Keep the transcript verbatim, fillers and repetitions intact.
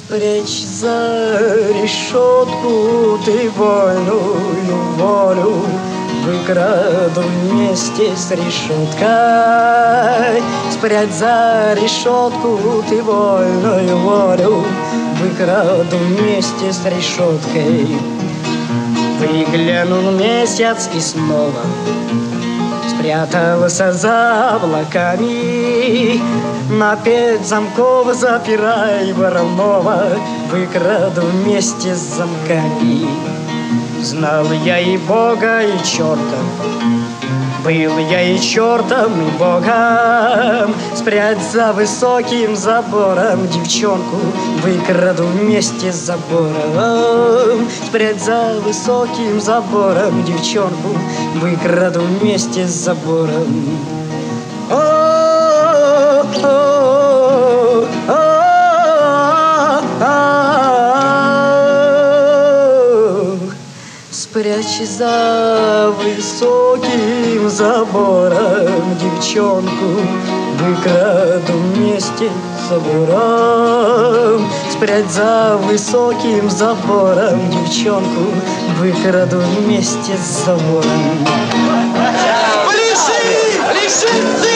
Спрячь за решетку ты вольную волю, выкраду вместе с решеткой. Спрячь за решетку ты вольную волю, выкраду вместе с решеткой. Выглянул месяц и снова спрятался за облаками. На пять замков запирай Воронова, выкраду вместе с замками. Знал я и Бога, и черта, был я и чертом, и Богом. Спрячь за высоким забором девчонку, выкраду вместе с забором. Спрячь за высоким забором девчонку, выкраду вместе с забором. Спрячь за высоким забором девчонку, выкраду вместе с забором. Спрячь за высоким забором девчонку, выкраду вместе с забором. Пляши! Пляши!